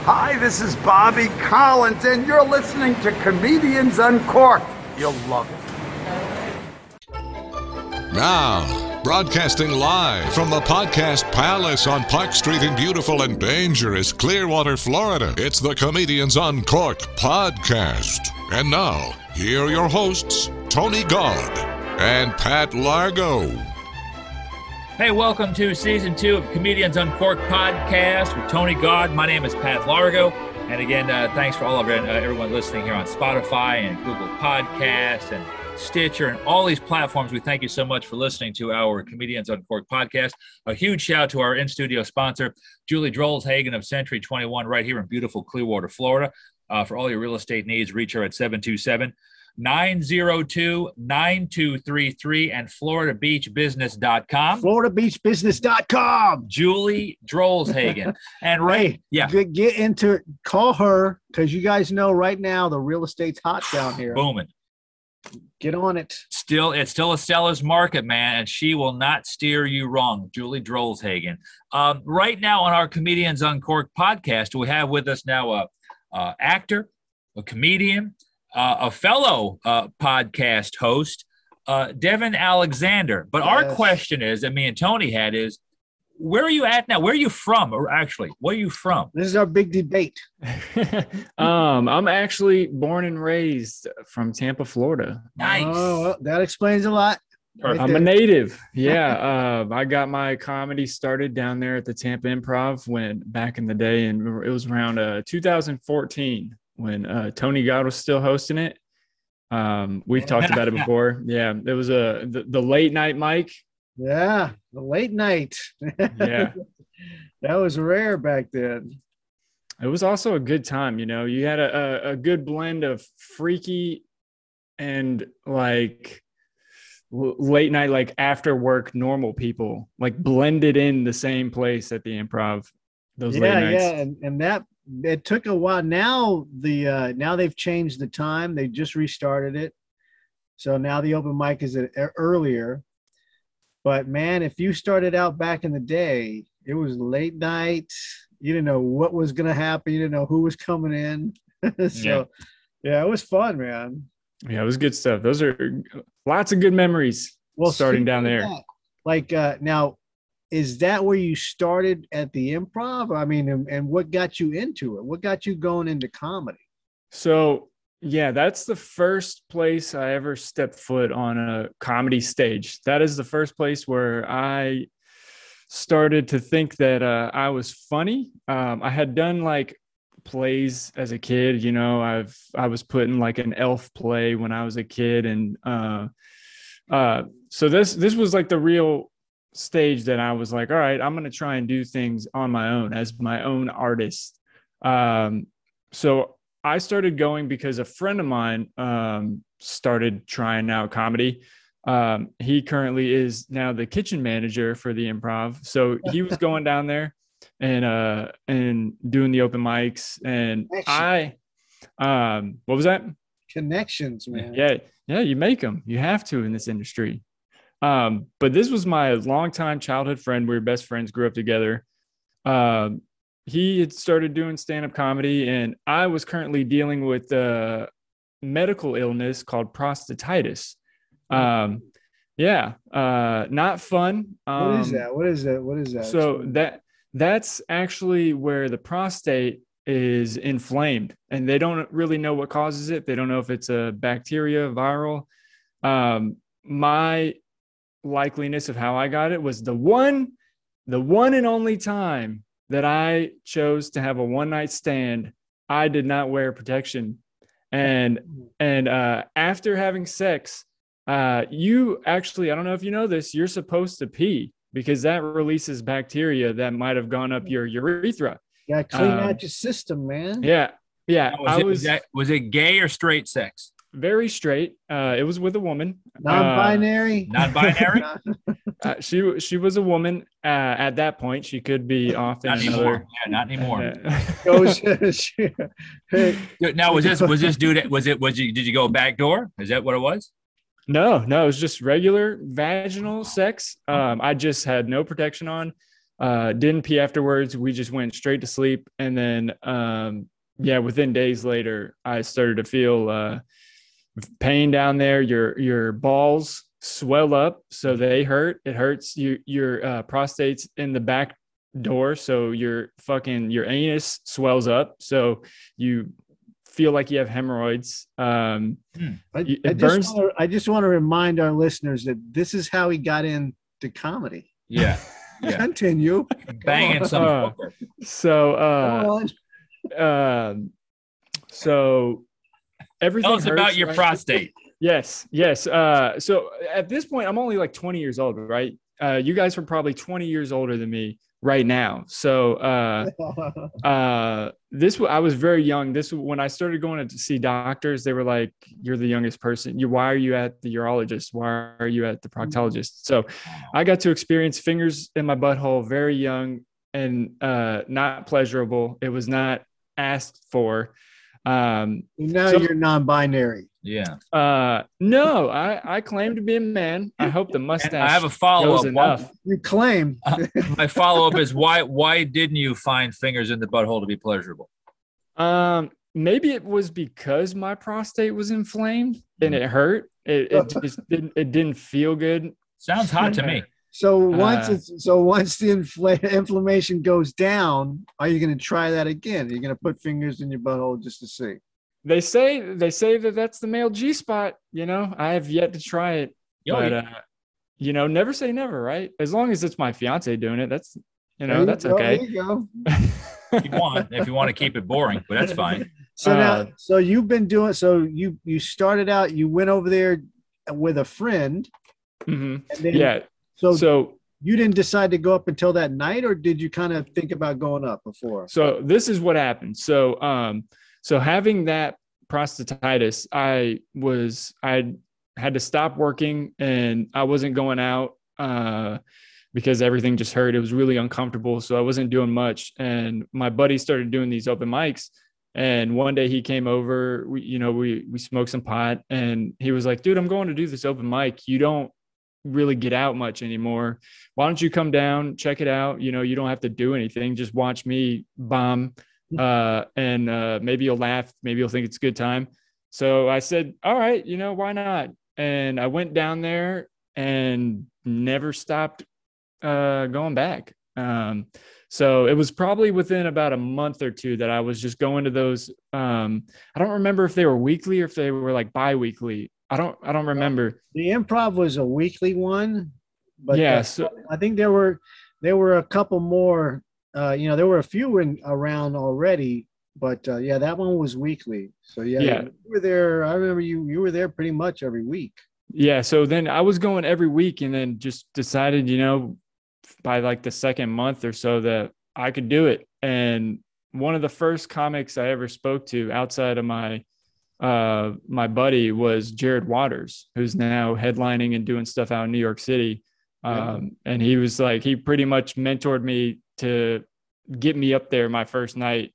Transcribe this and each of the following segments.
Hi, this is Bobby Collins, and you're listening to Comedians Uncorked. You'll love it. Now, broadcasting live from the Podcast Palace on Park Street in beautiful and dangerous Clearwater, Florida, it's the Comedians Uncorked podcast. And now, here are your hosts, Tony God and Pat Largo. Hey, welcome to Season 2 of Comedians Uncorked podcast with Tony God. My name is Pat Largo. And again, thanks for all of everyone listening here on Spotify and Google Podcasts and Stitcher and all these platforms. We thank you so much for listening to our Comedians Uncorked podcast. A huge shout out to our in-studio sponsor, Julie Drolshagen of Century 21, right here in beautiful Clearwater, Florida. For all your real estate needs, reach her at 727-902-9233 and FloridaBeachBusiness.com. FloridaBeachBusiness.com. Julie Drolshagen. And get into it. Call her, because you guys know right now the real estate's hot down here. Booming. Get on it. It's still a seller's market, man, and she will not steer you wrong. Julie Drolshagen. Right now on our Comedians Uncorked podcast, we have with us now actor, a comedian, a fellow podcast host, Devin Alexander. But our question is, that me and Tony had, is where are you at now? Where are you from? Or actually, where are you from? This is our big debate. I'm actually born and raised from Tampa, Florida. Nice. Oh, well, that explains a lot. I'm a native. Yeah. I got my comedy started down there at the Tampa Improv back in the day, and it was around 2014 when Tony God was still hosting it. We've talked about it before. Yeah, it was the late night mic. Yeah, the late night. Yeah, that was rare back then. It was also a good time. You know, you had a good blend of freaky and like late night, like after work normal people, like blended in the same place at the Improv. Those late nights. Yeah, and that it took a while. Now now they've changed the time. They just restarted it, so now the open mic is earlier. But man, if you started out back in the day, it was late night. You didn't know what was going to happen. You didn't know who was coming in. So yeah, it was fun, man. Yeah, it was good stuff. Those are lots of good memories. Well, starting down there. Now, is that where you started at the Improv? I mean, and what got you into it? What got you going into comedy? So, yeah, that's the first place I ever stepped foot on a comedy stage. That is the first place where I started to think that I was funny. I had done like plays as a kid, you know. I was put in like an elf play when I was a kid, and so this was like the real stage that I was like, all right, I'm gonna try and do things on my own as my own artist. So I started going because a friend of mine started trying out comedy. He currently is now the kitchen manager for the Improv, so he was going down there and doing the open mics, and what was that? Connections, man. Yeah, you make them. You have to in this industry. But this was my longtime childhood friend. We were best friends, grew up together. He had started doing stand-up comedy, and I was currently dealing with a medical illness called prostatitis. Not fun. What is that? So that's actually where the prostate is inflamed, and they don't really know what causes it. They don't know if it's a bacteria, viral. My likeliness of how I got it was the one and only time that I chose to have a one-night stand. I did not wear protection, and after having sex, you actually, I don't know if you know this, you're supposed to pee because that releases bacteria that might have gone up your urethra. You gotta clean out your system, man. Yeah. Was it gay or straight sex? Very straight. It was with a woman. Non-binary. Non-binary. She was a woman. At that point, she could be off. Not anymore. Yeah, not anymore. Now, was this dude? Did you go back door? Is that what it was? No, it was just regular vaginal sex. I just had no protection on. Didn't pee afterwards. We just went straight to sleep. And then, within days later, I started to feel pain down there. Your balls swell up, so they hurt. It hurts. Your prostate's in the back door, so your anus swells up, so you feel like you have hemorrhoids. I burns. just want to remind our listeners that this is how he got into comedy. Yeah. Continue. Banging some. So everything Tell us hurts, about your right? prostate. Yes. So at this point, I'm only like 20 years old, right? You guys are probably 20 years older than me right now. So I was very young. When I started going to see doctors, they were like, "You're the youngest person. Why are you at the urologist? Why are you at the proctologist?" So I got to experience fingers in my butthole very young and not pleasurable. It was not asked for. You're non-binary. Yeah. No, I claim to be a man. I hope the mustache. I have a follow-up. Enough. You claim. My follow-up is why didn't you find fingers in the butthole to be pleasurable? Maybe it was because my prostate was inflamed and it hurt. It just didn't feel good. Sounds hot to me. So once the inflammation goes down, are you going to try that again? Are you going to put fingers in your butthole just to see? They say that that's the male G spot. I have yet to try it, but never say never, right? As long as it's my fiance doing it, that's okay. There you go. If you want to keep it boring, but that's fine. So you've been doing. So you started out. You went over there with a friend. Mm-hmm. And then, So you didn't decide to go up until that night, or did you kind of think about going up before? So this is what happened. So having that prostatitis, I had to stop working and I wasn't going out because everything just hurt. It was really uncomfortable. So I wasn't doing much. And my buddy started doing these open mics. And one day he came over, we smoked some pot and he was like, "Dude, I'm going to do this open mic. You don't really get out much anymore. Why don't you come down, check it out? You don't have to do anything. Just watch me bomb. And maybe you'll laugh. Maybe you'll think it's a good time." So I said, "All right, why not?" And I went down there and never stopped going back. So it was probably within about a month or two that I was just going to those. I don't remember if they were weekly or if they were like bi-weekly. I don't remember. The Improv was a weekly one, but so I think there were a couple more. There were a few around already, but that one was weekly. So you were there. I remember you were there pretty much every week. Yeah. So then I was going every week, and then just decided, by like the second month or so that I could do it. And one of the first comics I ever spoke to outside of my buddy was Jared Waters, who's now headlining and doing stuff out in New York City. And he was like, he pretty much mentored me to get me up there my first night.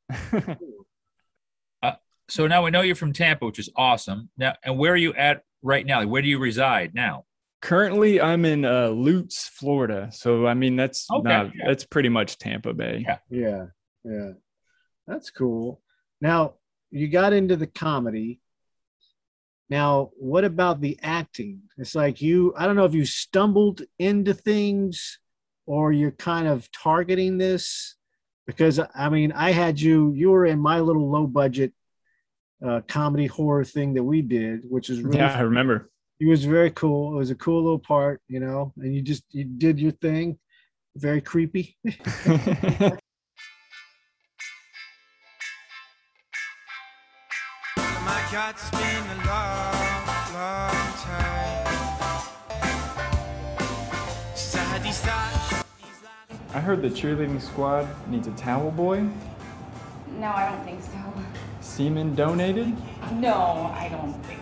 So now we know you're from Tampa, which is awesome. Now, and where are you at right now? Where do you reside now? Currently, I'm in Lutz, Florida. So, I mean, that's pretty much Tampa Bay. Yeah. That's cool. Now, you got into the comedy. Now, what about the acting? It's like I don't know if you stumbled into things or you're kind of targeting this, because I mean, I had you were in my little low budget comedy horror thing that we did, which is really I remember. It was very cool. It was a cool little part, and you did your thing. Very creepy. It's been a long, long time since I had these thoughts. I heard the cheerleading squad needs a towel boy. No, I don't think so. Semen donated? No, I don't think so.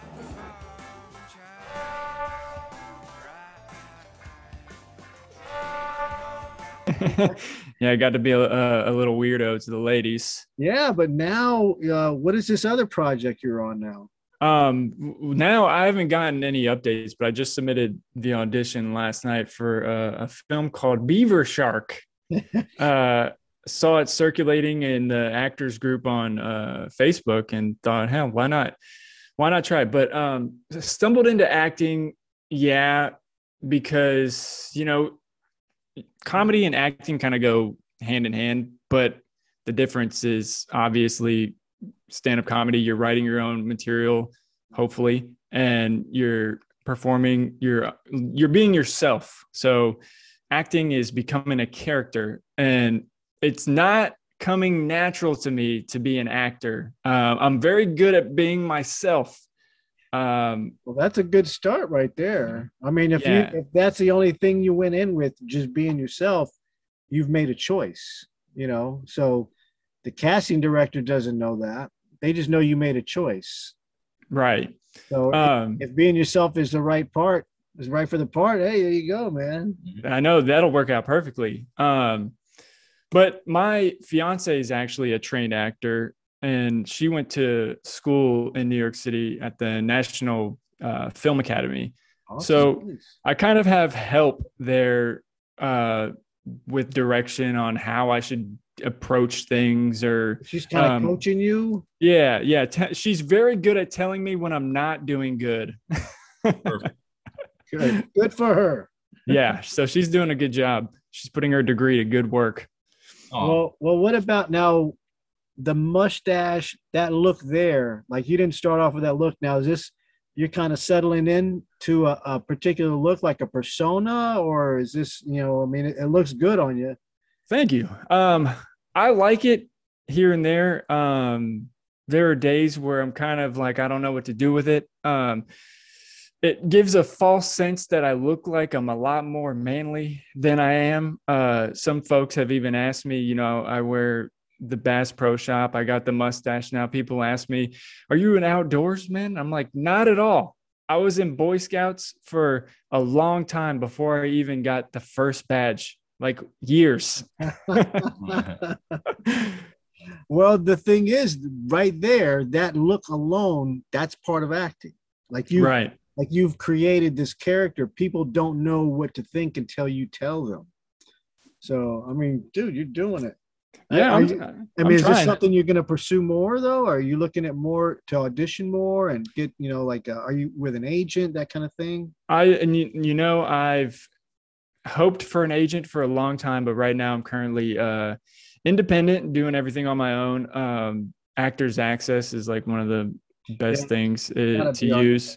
Yeah, I got to be a little weirdo to the ladies. Yeah, but now, what is this other project you're on now? Now I haven't gotten any updates, but I just submitted the audition last night for a film called Beaver Shark. Saw it circulating in the actors group on Facebook and thought, hell, why not? Why not try? But stumbled into acting, yeah, because, you know, comedy and acting kind of go hand in hand, but the difference is obviously stand-up comedy, you're writing your own material, hopefully, and you're performing, you're being yourself. So acting is becoming a character, and it's not coming natural to me to be an actor. I'm very good at being myself. Well, that's a good start right there. I mean, if that's the only thing you went in with, just being yourself, you've made a choice, you know. So the casting director doesn't know that. They just know you made a choice. Right. So if being yourself is the right part, is right for the part, hey, there you go, man. I know that'll work out perfectly. But my fiance is actually a trained actor, and she went to school in New York City at the National Film Academy. Awesome. So I kind of have help there with direction on how I should approach things, or she's kind of coaching you. Yeah. She's very good at telling me when I'm not doing good. Perfect. Good for her. Yeah. So she's doing a good job. She's putting her degree to good work. Well, what about now the mustache, that look there? Like, you didn't start off with that look. Now, is this, you're kind of settling in to a particular look, like a persona, or is this, you know, I mean, it looks good on you. Thank you. I like it here and there. There are days where I'm kind of like, I don't know what to do with it. It gives a false sense that I look like I'm a lot more manly than I am. Some folks have even asked me, you know, I wear the Bass Pro Shop. I got the mustache now. People ask me, are you an outdoorsman? I'm like, not at all. I was in Boy Scouts for a long time before I even got the first badge, like years. Well, the thing is, right there, that look alone, that's part of acting. Like you, right. Like you've created this character. People don't know what to think until you tell them. So, I mean, dude, you're doing it. Yeah. Is this something you're going to pursue more, though? Are you looking at more to audition more and get, you know, like, are you with an agent, that kind of thing? I've hoped for an agent for a long time, but right now I'm currently independent, doing everything on my own. Actors Access is like one of the best things to use.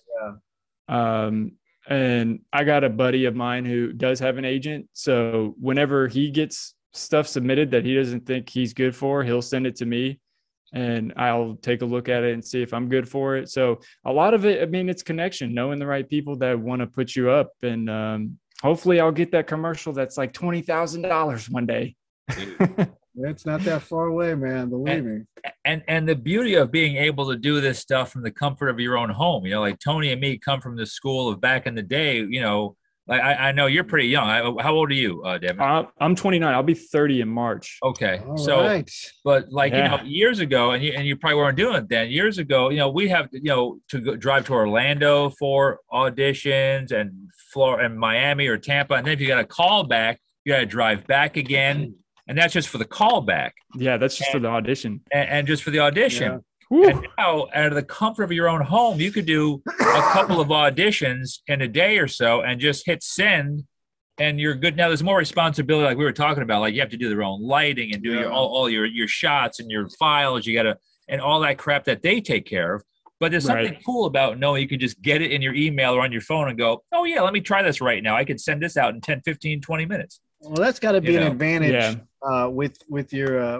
And I got a buddy of mine who does have an agent. So whenever he gets stuff submitted that he doesn't think he's good for, he'll send it to me and I'll take a look at it and see if I'm good for it. So a lot of it, I mean, it's connection, knowing the right people that want to put you up. And hopefully I'll get that commercial that's like $20,000 one day. It's not that far away, man. Believe me. And the beauty of being able to do this stuff from the comfort of your own home, you know, like Tony and me come from the school of back in the day, you know, like I know you're pretty young. How old are you, Devin? I'm 29. I'll be 30 in March. Okay. All right. But like, you know, years ago, and you probably weren't doing it then. Years ago, you know, we have to, you know, to drive to Orlando for auditions, and Florida and Miami or Tampa. And then if you got a call back, you got to drive back again. And that's just for the callback. Yeah, that's just for the audition. And just for the audition. Yeah. And now, out of the comfort of your own home, you could do a couple of auditions in a day or so and just hit send, and you're good. Now, there's more responsibility, like we were talking about. Like, you have to do their own lighting and do all your shots and your files. You got to, and all that crap that they take care of. But there's something cool about knowing you can just get it in your email or on your phone and go, oh, yeah, let me try this right now. I could send this out in 10, 15, 20 minutes. Well, that's got to be an advantage with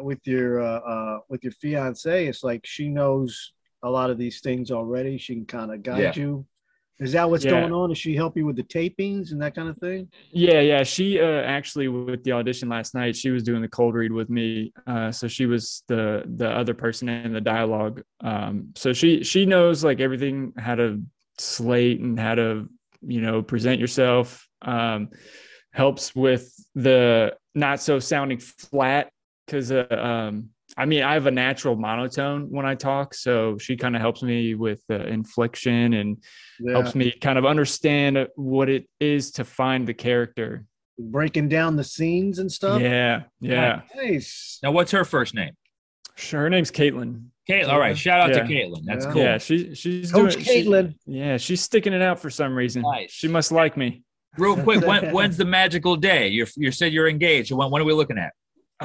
your fiance. It's like she knows a lot of these things already. She can kind of guide you. Is that what's going on? Does she help you with the tapings and that kind of thing? Yeah. She actually, with the audition last night, she was doing the cold read with me. So she was the other person in the dialogue. So she knows like everything, how to slate and how to, you know, present yourself. Helps with the not so sounding flat, because I mean, I have a natural monotone when I talk, so she kind of helps me with the inflection and helps me kind of understand what it is to find the character. breaking down the scenes and stuff. Yeah. Nice. Now, what's her first name? Sure. Her name's Caitlin. Caitlin. All right. Shout out to Yeah. Caitlin. That's Yeah. cool. Yeah, she's Coach doing, Caitlin. she's sticking it out for some reason. Nice. She must like me. Real quick, when's the magical day? You said you're engaged. So when are we looking at?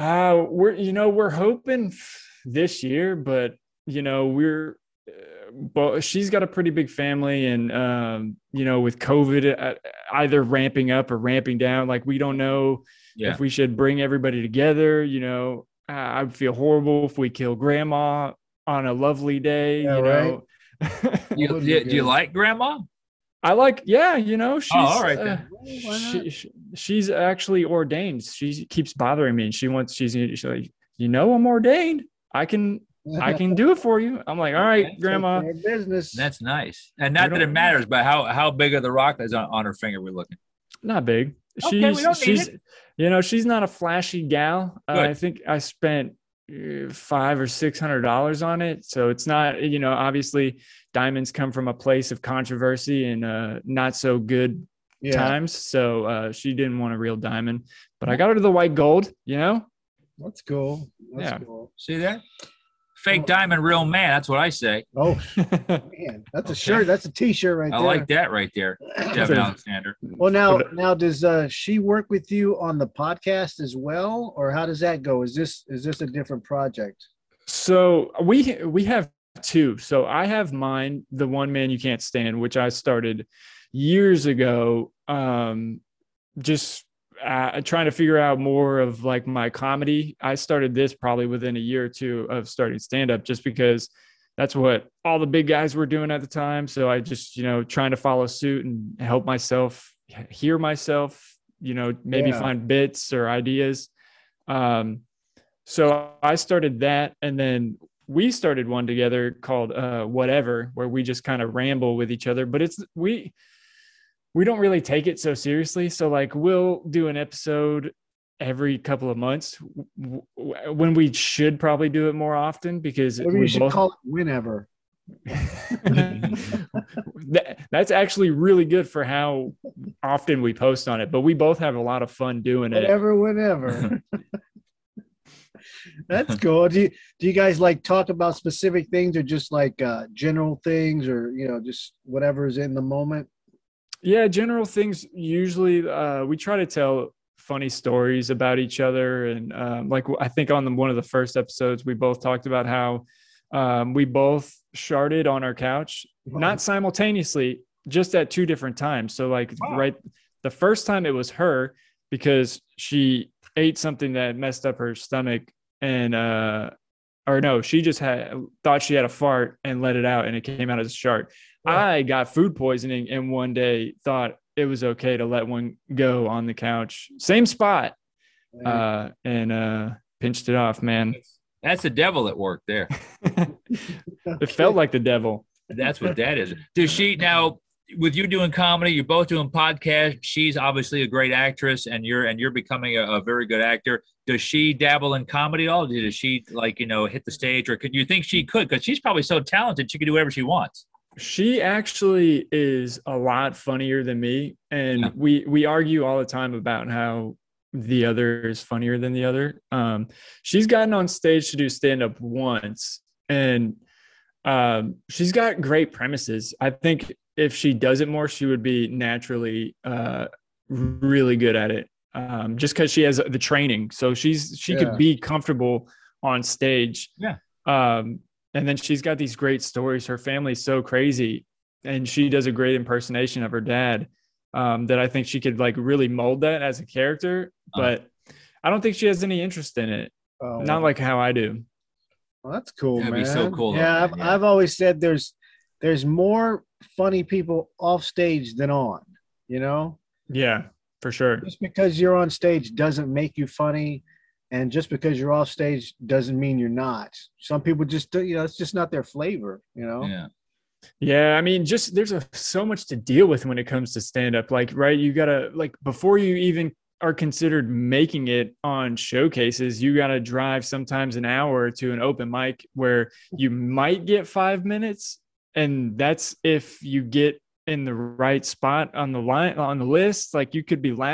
We're hoping this year, but we're but she's got a pretty big family, and with COVID either ramping up or ramping down, like we don't know if we should bring everybody together. I would feel horrible if we kill grandma on a lovely day. Yeah, right. Do you like grandma? I like, she's all right then. She's actually ordained. She keeps bothering me, and she's like, I'm ordained. I can do it for you. I'm like, all right, grandma. Business. That's nice. And not that it matters, but how big of the rock is on her finger we're looking? Not big. Okay, we don't need it. She's not a flashy gal. I think I spent $500 or $600 on it. So it's not, obviously diamonds come from a place of controversy and not so good times. So she didn't want a real diamond, but I got her to the white gold, That's cool. That's cool. See that? Fake diamond, real man. That's what I say. Oh, man. That's a shirt. That's a t-shirt right there. I like that right there, Jeff Alexander. Well, now does she work with you on the podcast as well, or how does that go? Is this a different project? So we have two. So I have mine, the One Man You Can't Stand, which I started years ago. Just trying to figure out more of like my comedy. I started this probably within a year or two of starting stand-up, just because that's what all the big guys were doing at the time. So I just, trying to follow suit and help myself hear myself, maybe find bits or ideas. So I started that, and then we started one together called Whatever, where we just kind of ramble with each other, but we don't really take it so seriously. So like we'll do an episode every couple of months when we should probably do it more often, because we should call it whenever. That's actually really good for how often we post on it, but we both have a lot of fun doing it. Whenever. That's cool. Do you guys like talk about specific things, or just like general things, or just whatever's in the moment? Yeah, general things. Usually we try to tell funny stories about each other. And like I think on one of the first episodes, we both talked about how we both sharted on our couch, not simultaneously, just at two different times. So like right, the first time it was her, because she ate something that messed up her stomach, and she just thought she had a fart and let it out, and it came out as a shart. I got food poisoning, and one day thought it was okay to let one go on the couch, same spot, and pinched it off, man. That's the devil at work there. It felt like the devil. That's what that is. Does she now, with you doing comedy, you're both doing podcasts. She's obviously a great actress, and you're becoming a very good actor. Does she dabble in comedy at all? Does she hit the stage, or could you think she could? Because she's probably so talented, she could do whatever she wants. She actually is a lot funnier than me. And we argue all the time about how the other is funnier than the other. She's gotten on stage to do stand-up once, and she's got great premises. I think if she does it more, she would be naturally really good at it. Just because she has the training. So she could be comfortable on stage. Yeah. And then she's got these great stories. Her family's so crazy, and she does a great impersonation of her dad, that I think she could like really mold that as a character. But I don't think she has any interest in it. Not like how I do. Well, that's cool, That'd man. be so cool. Yeah, though, I've always said there's more funny people off stage than on, Yeah, for sure. Just because you're on stage doesn't make you funny. And just because you're off stage doesn't mean you're not. Some people just, it's just not their flavor, Yeah. Yeah. I mean, there's so much to deal with when it comes to stand-up. Like, right, you gotta, like, before you even are considered making it on showcases, you gotta drive sometimes an hour to an open mic where you might get 5 minutes. And that's if you get in the right spot on the list. Like, you could be last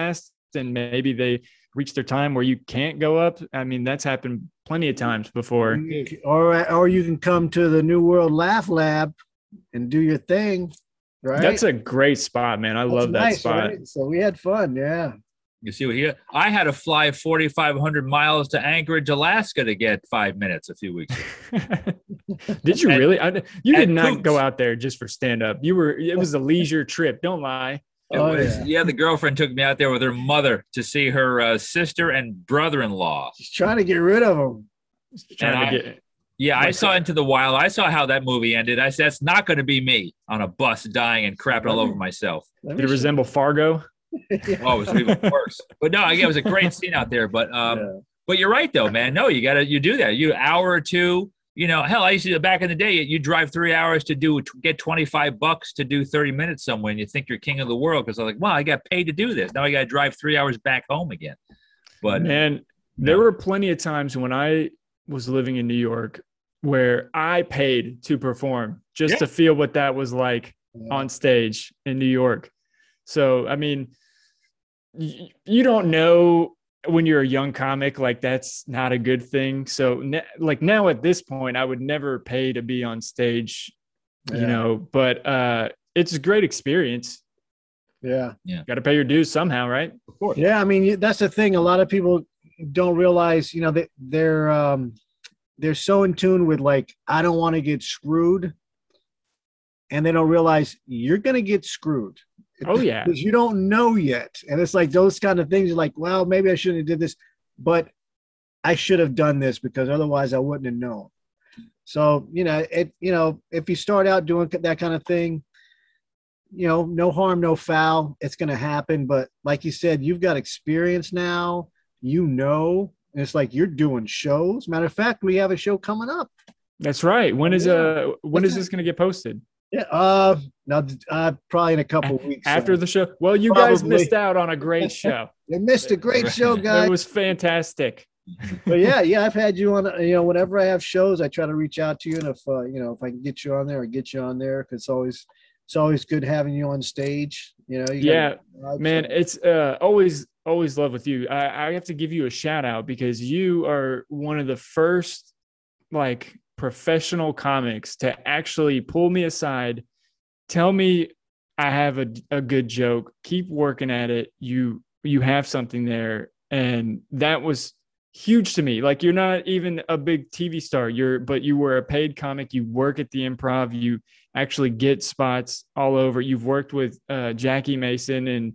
and maybe they reach their time where you can't go up. I mean, that's happened plenty of times before. Or you can come to the New World Laugh Lab and do your thing. Right. That's a great spot, man. I love that nice, spot. Right? So we had fun. Yeah. You see what I had to fly 4,500 miles to Anchorage, Alaska to get 5 minutes a few weeks ago. Did you really? You did not Coops. go out there just for stand up. It was a leisure trip. Don't lie. The girlfriend took me out there with her mother to see her sister and brother-in-law. She's trying to get rid of them. I saw Into the Wild. I saw how that movie ended. I said, that's not going to be me on a bus dying and crapping all over myself. Did it resemble Fargo? Oh, it was even worse. But no, again, it was a great scene out there. But but you're right though, man. No, you do that. You hour or two. You know, hell, I used to back in the day. You drive 3 hours to get $25 to do 30 minutes somewhere, and you think you're king of the world because I'm like, wow, I got paid to do this. Now I got to drive 3 hours back home again. But man, there were plenty of times when I was living in New York where I paid to perform just to feel what that was like on stage in New York. So, I mean, you don't know when you're a young comic, like that's not a good thing. So like now at this point, I would never pay to be on stage, you know, but it's a great experience. Yeah. Got to pay your dues somehow, right? Of course. Yeah. I mean, that's the thing. A lot of people don't realize, you know, that they're so in tune with like, I don't want to get screwed. And they don't realize you're going to get screwed. Oh yeah. Because you don't know yet. And it's like those kind of things. You're like, well, maybe I shouldn't have did this, but I should have done this because otherwise I wouldn't have known. So, if you start out doing that kind of thing, no harm, no foul. It's going to happen. But like you said, you've got experience now, and it's like you're doing shows. Matter of fact, we have a show coming up. That's right. When is this going to get posted? Yeah. Now probably in a couple of weeks after the show. Well, you guys missed out on a great show. You missed a great show, guys. It was fantastic. But yeah, I've had you on. Whenever I have shows, I try to reach out to you, and if I can get you on there, I get you on there because it's always good having you on stage. Man, it's always love with you. I have to give you a shout out because you are one of the first like professional comics to actually pull me aside, tell me I have a good joke, keep working at it. You have something there. And that was huge to me. Like, you're not even a big TV star, but you were a paid comic. You work at the Improv. You actually get spots all over. You've worked with Jackie Mason and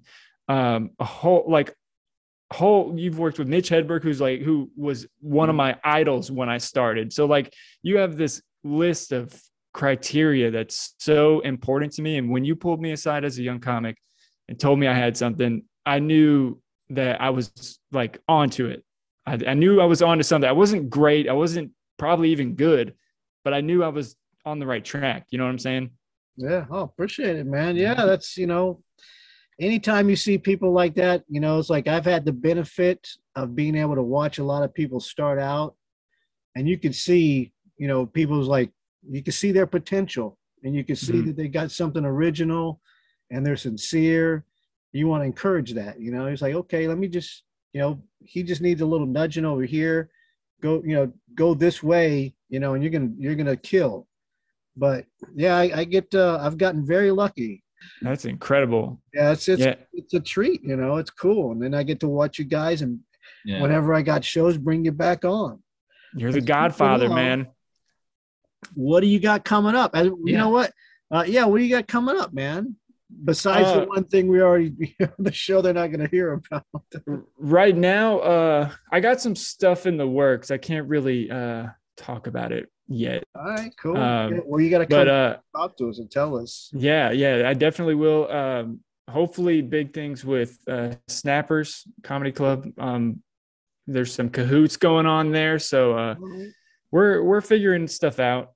you've worked with Mitch Hedberg, who was one of my idols when I started. So like you have this list of criteria that's so important to me. And when you pulled me aside as a young comic and told me I had something, I knew that I was like onto it. I knew I was onto something. I wasn't great. I wasn't probably even good, but I knew I was on the right track. You know what I'm saying? Yeah. Oh, appreciate it, man. Yeah. That's, anytime you see people like that, it's like I've had the benefit of being able to watch a lot of people start out, and you can see, people's like, you can see their potential, and you can see that they got something original and they're sincere. You want to encourage that, it's like, okay, let me just, he just needs a little nudging over here, go this way, and you're going to kill. But yeah, I've gotten very lucky. That's incredible. Yeah, it's a treat, it's cool. And then I get to watch you guys, and whenever I got shows, bring you back on. You're the Godfather, man. What do you got coming up? You know what? What do you got coming up, man? Besides the one thing we already, the show they're not going to hear about. Right now, I got some stuff in the works. I can't really talk about it yet. All right, cool. Well, you got to come talk to us and tell us. Yeah, I definitely will. Hopefully big things with Snappers Comedy Club. There's some cahoots going on there. So we're figuring stuff out.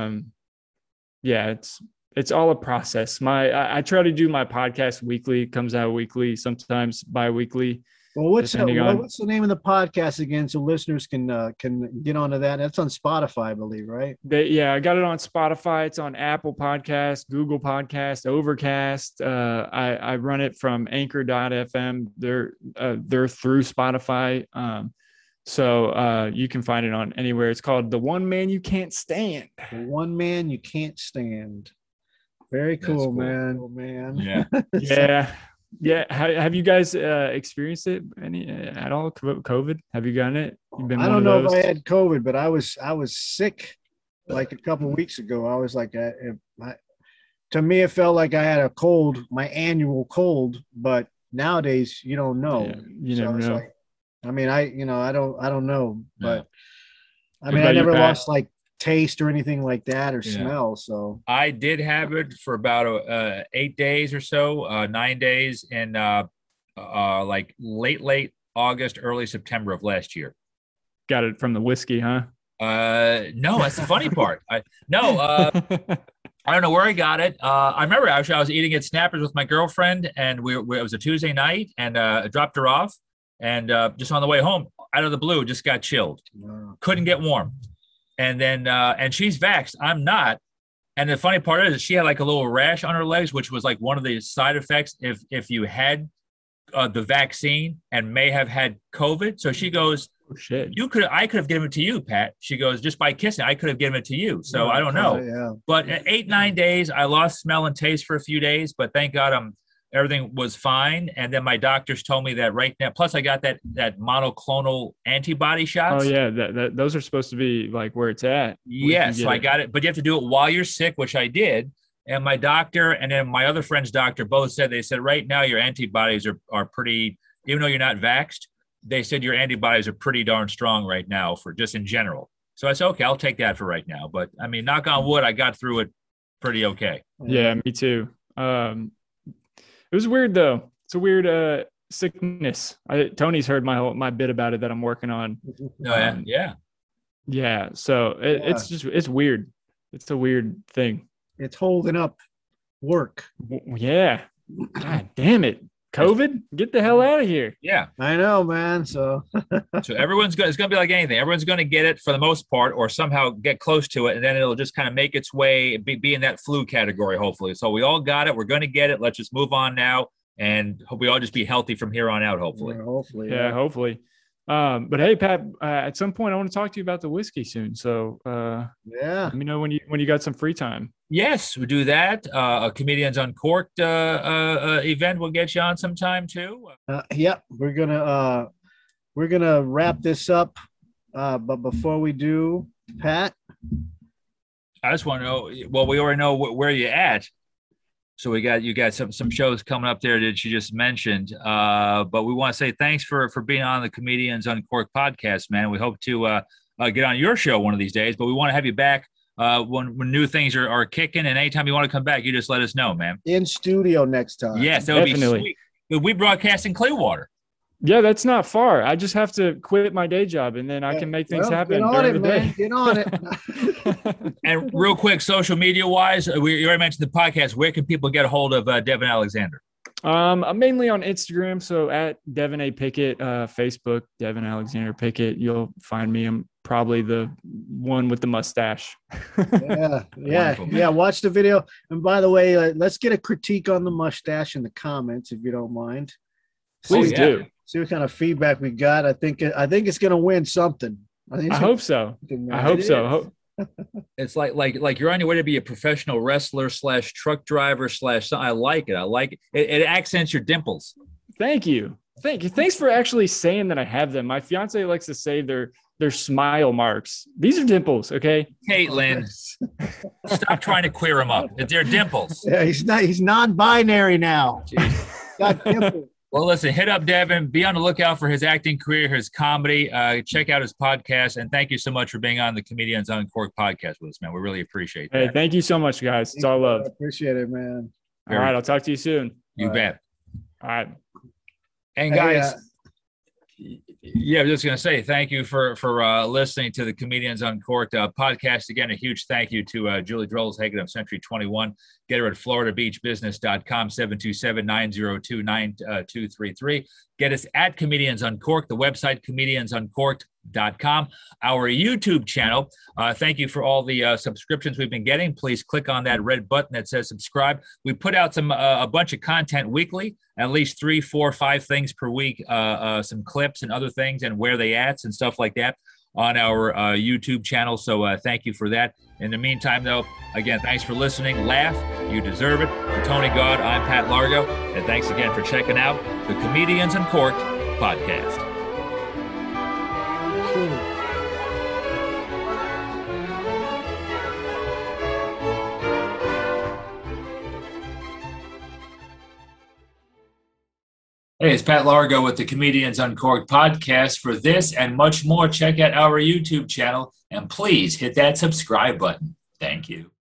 It's all a process. I try to do my podcast weekly. It comes out weekly, sometimes bi-weekly. Well, depending on- what's the name of the podcast again, so listeners can get onto that? That's on Spotify, I believe, right? I got it on Spotify. It's on Apple Podcast, Google Podcast, Overcast. I run it from Anchor.fm. They're through Spotify. So you can find it on anywhere. It's called The One Man You Can't Stand. The One Man You Can't Stand. Very cool, cool. man. Oh, man. Yeah. Yeah. Yeah. Have you guys experienced it any at all? COVID? Have you gotten it? You've been I one don't of know those? if I had COVID, but I was sick like a couple weeks ago. I was like, to me, it felt like I had a cold, my annual cold. But nowadays, you don't know. Yeah, you So never it's know. like, I mean, I don't know, but I What mean, about I you, never Pat? lost like taste or anything like that or Yeah. smell. So I did have it for about 8 days or so, 9 days in like late August, early September of last year. Got it from the whiskey, huh? No, that's the funny part. I don't know where I got it. I remember actually I was eating at Snappers with my girlfriend, and it was a Tuesday night, and I dropped her off, and just on the way home, out of the blue, just got chilled. Couldn't get warm. And then, and she's vaxxed. I'm not. And the funny part is she had like a little rash on her legs, which was like one of the side effects if you had the vaccine and may have had COVID. So she goes, Oh, shit. I could have given it to you, Pat. She goes, just by kissing, I could have given it to you. So I don't know. Yeah. But at 8-9 days, I lost smell and taste for a few days, but thank God everything was fine. And then my doctors told me that right now, plus I got that monoclonal antibody shots. Oh yeah, those are supposed to be like where it's at. Yes, so I got it, but you have to do it while you're sick, which I did. And my doctor and then my other friend's doctor both said, right now your antibodies are pretty, even though you're not vaxxed, they said your antibodies are pretty darn strong right now for just in general. So I said, okay, I'll take that for right now. But I mean, knock on wood, I got through it pretty okay. Yeah, me too. It was weird though. It's a weird sickness. Tony's heard my bit about it that I'm working on. Yeah. Yeah. So it's weird. It's a weird thing. It's holding up work. Yeah. God damn it. COVID, get the hell out of here. Yeah. I know, man. So So it's going to be like anything. Everyone's going to get it for the most part or somehow get close to it. And then it'll just kind of make its way, be in that flu category, hopefully. So we all got it. We're going to get it. Let's just move on now. And hope we all just be healthy from here on out, hopefully. hopefully. Yeah, hopefully. But hey, Pat, at some point I want to talk to you about the whiskey soon. So Yeah. let me know when you got some free time. Yes, we do that. A Comedians Uncorked event will get you on sometime too. Yep. We're gonna wrap this up. But before we do, Pat, I just want to know. Well, we already know where you're at. So you got some shows coming up there that you just mentioned. But we want to say thanks for being on the Comedians Uncorked podcast, man. We hope to get on your show one of these days. But we want to have you back when new things are kicking. And anytime you want to come back, you just let us know, man. in studio next time. Yes, that would be Definitely. sweet. We broadcast in Clearwater. Yeah, that's not far. I just have to quit my day job and then I can make things Well, happen Get on during it, the man. day. Get on it. And real quick, social media wise, you already mentioned the podcast. Where can people get a hold of Devin Alexander? I'm mainly on Instagram, so at Devin A. Pickett, Facebook, Devin Alexander Pickett. You'll find me. I'm probably the one with the mustache. Yeah. Wonderful, man. Yeah. Watch the video. And by the way, let's get a critique on the mustache in the comments, if you don't mind. Please yeah. do. See what kind of feedback we got. I think it's going to win something. I hope so. I hope so. It's like you're on your way to be a professional wrestler / truck driver / something. I like it. I like it. It accents your dimples. Thank you. Thanks for actually saying that I have them. My fiance likes to say they're smile marks. These are dimples, okay? Caitlin, stop trying to queer him up. They're dimples. Yeah, he's non-binary now. Got dimples. Well, listen, hit up Devin. Be on the lookout for his acting career, his comedy. Check out his podcast. And thank you so much for being on the Comedians Uncorked podcast with us, man. We really appreciate that. Hey, thank you so much, guys. It's all love. I appreciate it, man. All right, I'll talk to you soon. You bet. All right. And Hey, guys, Yeah, I was just going to say thank you for listening to the Comedians Uncorked podcast. Again, a huge thank you to Julie Drolls-Hagen of Century 21. Get her at floridabeachbusiness.com, 727-902-9233. Get us at Comedians Uncorked, the website comediansuncorked.com. Our YouTube channel, thank you for all the subscriptions we've been getting. Please click on that red button that says subscribe. We put out a bunch of content weekly, at least 3, 4, 5 things per week, some clips and other things and where they at and stuff like that on our YouTube channel. So thank you for that. In the meantime, though, again, thanks for listening. Laugh. You deserve it. For Tony God, I'm Pat Largo. And thanks again for checking out the Comedians Uncorked podcast. Hey, it's Pat Largo with the Comedians Uncorked podcast. For this and much more, check out our YouTube channel and please hit that subscribe button. Thank you.